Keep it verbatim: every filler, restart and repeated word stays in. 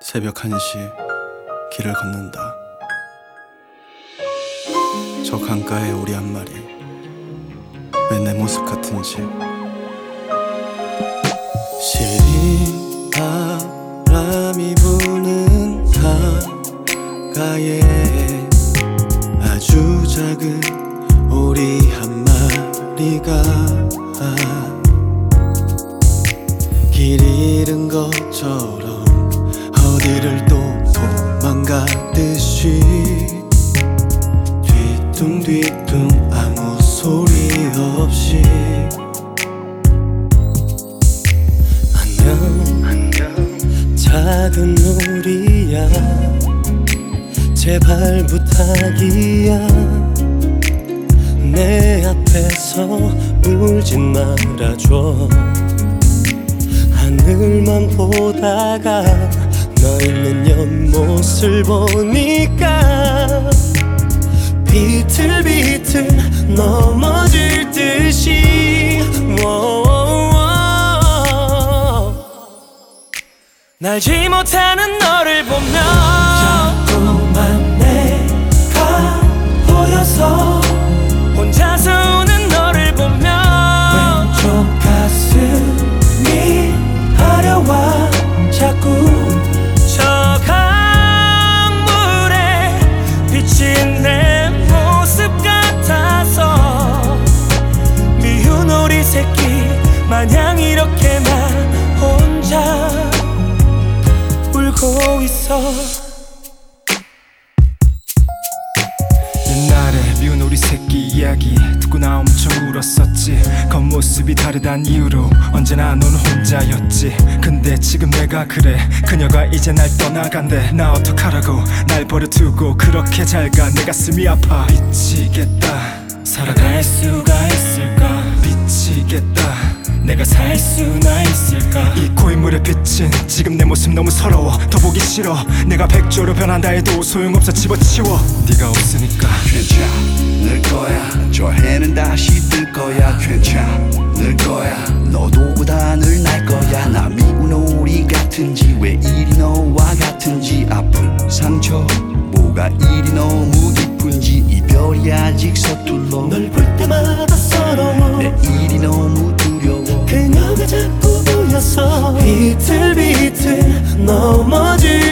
새벽 한 시 길을 걷는다. 저 강가에 오리 한 마리 왜 내 모습 같은지. 시린 바람이 부는 강가에 아주 작은 오리 한 마리가 길 잃은 것처럼 어디를 또 도망가듯이 뒤뚱뒤뚱 아무 소리 없이. 안녕 작은 오리야, 제발 부탁이야, 내 앞에서 울진 말아줘. 하늘만 보다가 너 있는 연못을 보니까 비틀비틀 넘어질 듯이 날지 못하는 너를 보면 자꾸만 내가 보여서 혼자서 우는 너를 보면 왼쪽 가슴이 아려와 자꾸 저 강물에 비친 내 모습 같아서 미운 오리 새끼 마냥 이렇게 나 혼자 울고 있어. 옛날에 미운 오리 새끼 이야기 듣고 나 엄청 울었었지. 겉모습이 다르단 이유로 언제나 넌 혼자였지. 근데 지금 내가 그래, 그녀가 이제 날 떠나간대. 나 어떡하라고 날 버려두고 그렇게 잘 가. 내 가슴이 아파 미치겠다. 살아갈 수가 있을까 미치겠다. 내가 살 수나 있을까. 이 고인물에 비친 지금 내 모습 너무 서러워. 더 보기 싫어. 내가 백조로 변한다 해도 소용없어. 집어치워. 네가 없으니까 괜찮을 거야. 저 해는 다시 뜰 거야. 괜찮을 거야. 너도 고단을 날 거야. 나 미운 오리 같은지 왜 이리 너와 같은지. 아픈 상처 뭐가 이리 너무 깊은지. 이별이 아직 서툴러 널 볼 때마다 서러워. 내 일이 너무 두려워. 그녀가 자꾸 보여서 비틀비틀 넘어질